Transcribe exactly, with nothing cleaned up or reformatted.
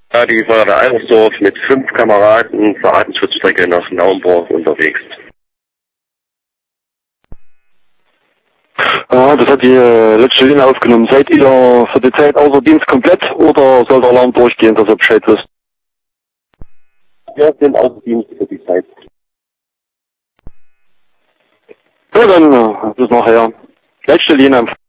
Ja, die Feuerwehr Eimersdorf mit fünf Kameraden zur Artenschutzstrecke nach Naumburg unterwegs. Ja, das hat die äh, letzte Linie aufgenommen. Seid ihr für die Zeit außer Dienst komplett oder soll der Alarm durchgehen, dass ihr Bescheid wisst? Wir sind außer Dienst für die Zeit. Ja, dann äh, bis nachher. Letzte Linie.